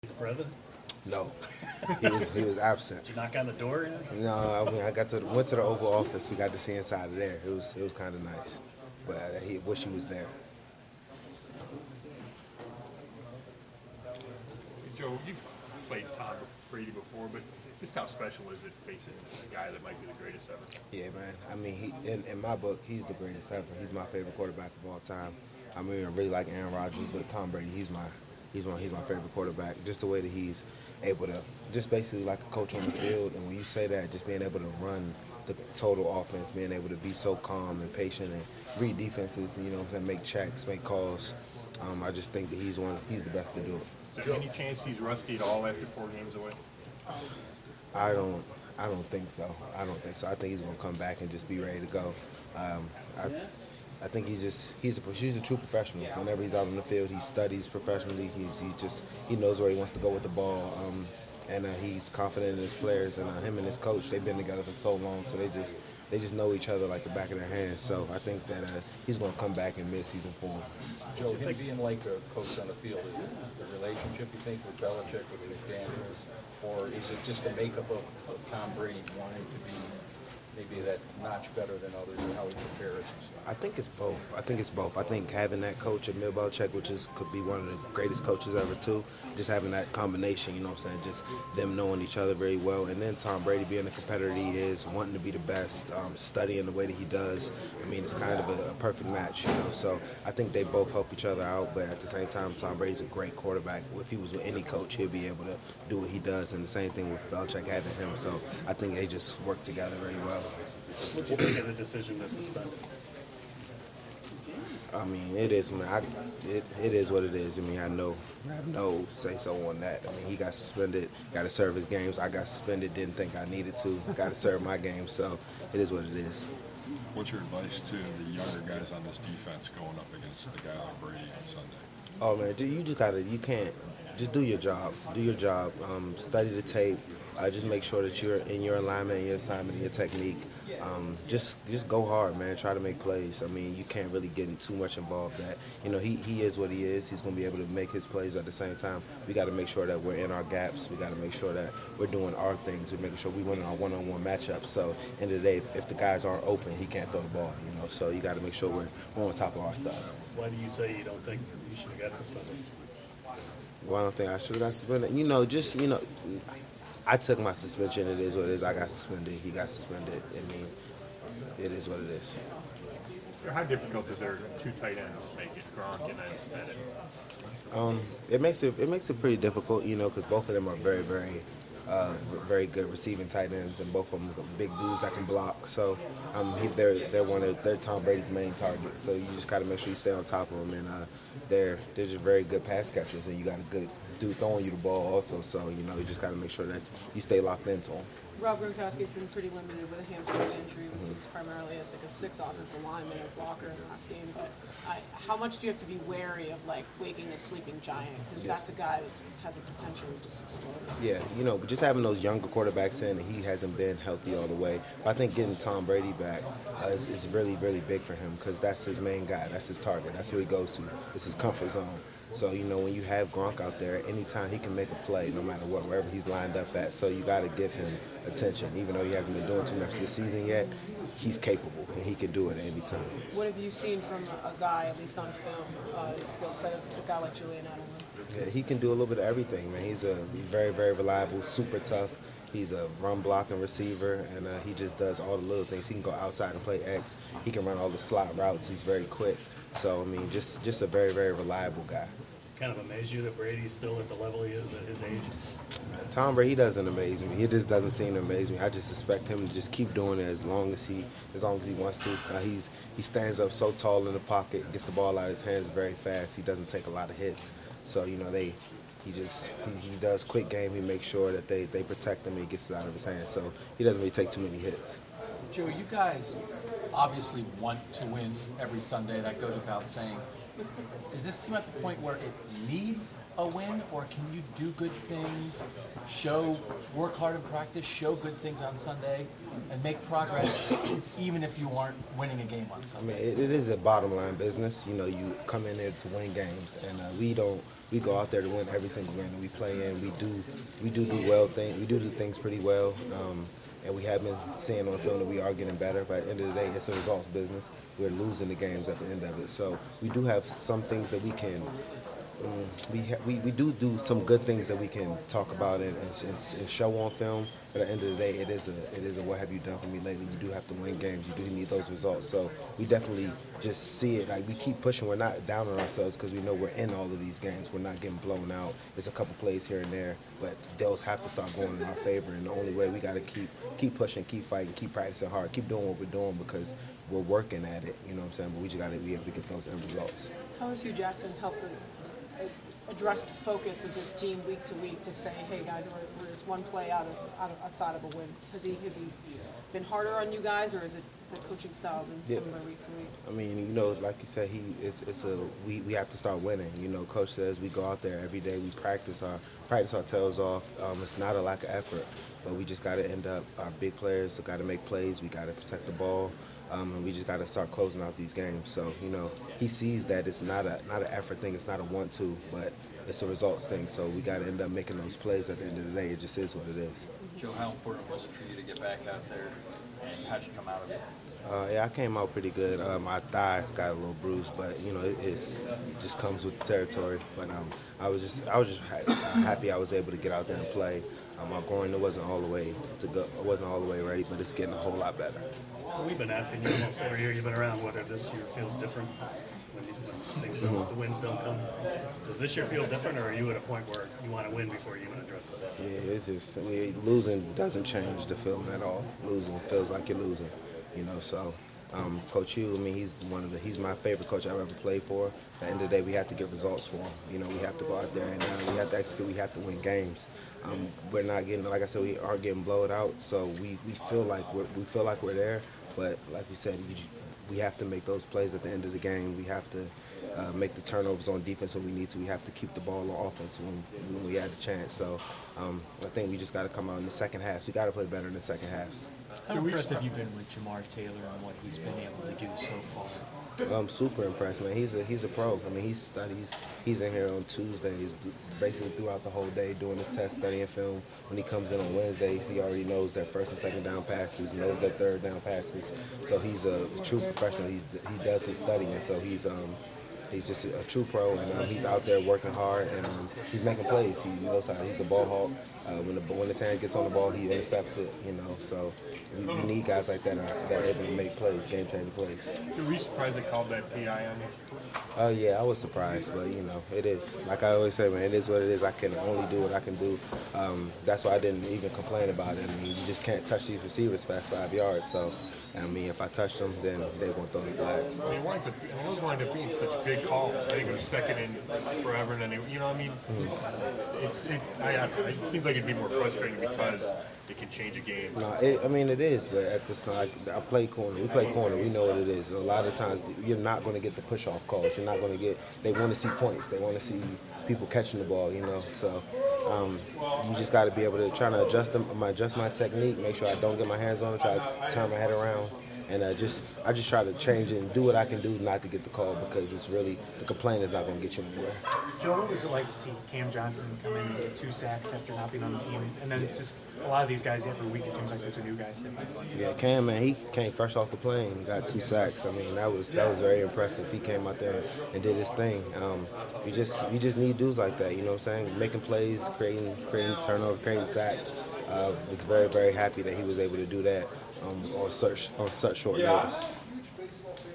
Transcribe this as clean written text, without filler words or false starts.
The president? No, he was absent. Did you knock on the door? Or anything? No, I mean went to the Oval Office. We got to see inside of there. It was kind of nice, but he wish he was there. Joe, you've played Tom Brady before, but just how special is it facing a guy that might be the greatest ever? Yeah, man. I mean, in my book, he's the greatest ever. He's my favorite quarterback of all time. I mean, I really like Aaron Rodgers, but Tom Brady, he's my favorite quarterback. Just the way that he's able to, just basically like a coach on the field. And when you say that, just being able to run the total offense, being able to be so calm and patient and read defenses, you know what I'm saying, make checks, make calls. I just think that he's the best to do it. Is there any chance he's rusty at all after 4 games away? I don't think so. I don't think so. I think he's gonna come back and just be ready to go. I think he's a true professional. Whenever he's out on the field, he studies professionally. He knows where he wants to go with the ball, and he's confident in his players. And him and his coach, they've been together for so long, so they just know each other like the back of their hands. So I think that he's gonna come back in mid-season form. Joe, him being like a coach on the field, is it the relationship you think with Belichick, with McDaniels, or is it just the makeup of Tom Brady wanting to be maybe that notch better than others, or how he prepares himself? I think it's both. I think having that coach at Bill Belichick, could be one of the greatest coaches ever too, just having that combination, you know what I'm saying, just them knowing each other very well, and then Tom Brady being the competitor he is, wanting to be the best, studying the way that he does. I mean, it's kind of a perfect match, you know, so I think they both help each other out, but at the same time, Tom Brady's a great quarterback. If he was with any coach, he'll be able to do what he does, and the same thing with Belichick having him, so I think they just work together very well. What do you think of the decision to suspend him? I mean, it is, man. It is what it is. I mean, I have no say so on that. I mean, he got suspended, got to serve his games. I got suspended, didn't think I needed to, got to serve my game. So it is what it is. What's your advice to the younger guys on this defense going up against the guy like Brady on Sunday? Oh man, you can't just do your job. Do your job. Study the tape. Just make sure that you're in your alignment, and your assignment, and your technique. Just go hard, man. Try to make plays. I mean, you can't really get too much involved. That he is what he is. He's going to be able to make his plays. At the same time, we got to make sure that we're in our gaps. We got to make sure that we're doing our things. We're making sure we win our one-on-one matchups. So, end of the day, if the guys aren't open, he can't throw the ball. You know, so you got to make sure we're on top of our stuff. Why do you say you don't think you should have got suspended? Well, I don't think I should have got suspended. I took my suspension. It is what it is. I got suspended. He got suspended. I mean, it is what it is. How difficult is there 2 tight ends make it, Gronk and then Bennett? It makes it pretty difficult, you know, because both of them are very, very, very good receiving tight ends, and both of them are big dudes that can block. So they're Tom Brady's main targets. So you just got to make sure you stay on top of them, and they're just very good pass catchers, and you got a good dude throwing you the ball also. So you just got to make sure that you stay locked into them. Rob Gronkowski's been pretty limited with a hamstring injury. He's primarily as like a 6 offensive lineman and blocker in the last game. But how much do you have to be wary of like waking a sleeping giant? Because that's a guy that has a potential to just explode. Yeah, just having those younger quarterbacks in, and he hasn't been healthy all the way. But I think getting Tom Brady back is really, really big for him, because that's his main guy. That's his target. That's who he goes to. It's his comfort zone. So, when you have Gronk out there, anytime he can make a play, no matter what, wherever he's lined up at. So you got to give him attention. Even though he hasn't been doing too much this season yet, he's capable, and he can do it any time. What have you seen from a guy, at least on film, his skill set of a guy like Julian Edelman? Yeah, he can do a little bit of everything, man. He's very, very reliable, super tough. He's a run blocking receiver, and he just does all the little things. He can go outside and play X. He can run all the slot routes. He's very quick. So, I mean, just a very, very reliable guy. Kind of amaze you that Brady's still at the level he is at his age? Tom Brady doesn't amaze me. He just doesn't seem to amaze me. I just expect him to just keep doing it as long as he wants to. He stands up so tall in the pocket, gets the ball out of his hands very fast. He doesn't take a lot of hits. So, he does quick game. He makes sure that they protect him and he gets it out of his hands. So he doesn't really take too many hits. Joe, you guys obviously want to win every Sunday. That goes without saying. Is this team at the point where it needs a win, or can you do good things, work hard in practice, show good things on Sunday, and make progress even if you aren't winning a game on Sunday? I mean, it is a bottom line business. You come in there to win games, and we don't we go out there to win every single game that we play in. We do things pretty well. And we have been seeing on film that we are getting better. But at the end of the day, it's a results business. We're losing the games at the end of it. So we do have some things that we can. We do some good things that we can talk about and show on film. But at the end of the day, it is a what have you done for me lately? You do have to win games. You do need those results. So we definitely just see it. Like, we keep pushing. We're not down on ourselves because we know we're in all of these games. We're not getting blown out. It's a couple plays here and there, but those have to start going in our favor. And the only way, we got to keep pushing, keep fighting, keep practicing hard, keep doing what we're doing because we're working at it. You know what I'm saying? But we just got to be able to get those end results. How has Hugh Jackson helped address the focus of this team week to week to say, hey guys, we're just one play outside of a win? Has he been harder on you guys, or is it the coaching style been similar week to week? I mean, you know, like you said, we have to start winning. You know, Coach says we go out there every day, we practice our tails off. It's not a lack of effort, but we just got to end up, our big players got to make plays. We got to protect the ball. And we just got to start closing out these games. So, you know, he sees that it's not an effort thing, it's not a want-to, but it's a results thing. So we got to end up making those plays at the end of the day. It just is what it is. Joe, how important was it for you to get back out there, and how'd you come out of it? Yeah, I came out pretty good. My thigh got a little bruised, but you know, it just comes with the territory. But I was just happy I was able to get out there and play. My groin wasn't all the way ready, but it's getting a whole lot better. Well, we've been asking you almost every year you've been around whether this year feels different when the wins don't come. Does this year feel different, or are you at a point where you want to win before you even address the ball? Yeah, it's just losing doesn't change the feeling at all. Losing feels like you're losing, you know. So, Coach Hugh, I mean, he's my favorite coach I've ever played for. At the end of the day, we have to get results for him. You know, we have to go out there and we have to execute. We have to win games. We're not getting, like I said, we aren't getting blown out. So we feel like we're there. But like we said, we have to make those plays at the end of the game. We have to make the turnovers on defense when we need to. We have to keep the ball on offense when we had the chance. So I think we just got to come out in the second half. So we got to play better in the second halves. How impressed have you been with Jamar Taylor and what he's been able to do so far? I'm super impressed, man. He's a pro. I mean, he studies. He's in here on Tuesdays, basically throughout the whole day, doing his test, studying film. When he comes in on Wednesdays, he already knows that first and second down passes, knows that third down passes. So he's a true professional. He does his studying, so he's just a true pro, and he's out there working hard, and he's making plays. He knows how. He's a ball hawk. When his hand gets on the ball, he intercepts it. You know, so we need guys like that that are able to make plays, game-changing plays. Were you surprised they called that PI on you? Oh yeah, I was surprised, but you know, it is. Like I always say, man, it is what it is. I can only do what I can do. That's why I didn't even complain about it. I mean, you just can't touch these receivers past 5 yards. So, I mean, if I touch them, then they won't throw the flag. I mean, those wind up being such big calls. I think it was second and forever, and then you know, what I mean, it seems like it'd be more frustrating because it can change a game. No, I mean it is, but at the time, I play corner. We play corner. We know what it is. A lot of times, you're not going to get the push-off calls. You're not going to get. They want to see points. They want to see people catching the ball. You know, so you just got to be able to try to adjust my technique, make sure I don't get my hands on it, try to turn my head around. And I just try to change it and do what I can do not to get the call, because it's really, the complaint is not going to get you anywhere. Joe, what was it like to see Cam Johnson come in and get 2 sacks after not being on the team? And then just a lot of these guys every week, it seems like there's a new guy stepping up. Yeah, Cam, man, he came fresh off the plane and got 2 sacks. I mean, that was very impressive. He came out there and did his thing. You just need dudes like that, you know what I'm saying? Making plays, creating turnovers, creating sacks. Was very, very happy that he was able to do that on such short notice.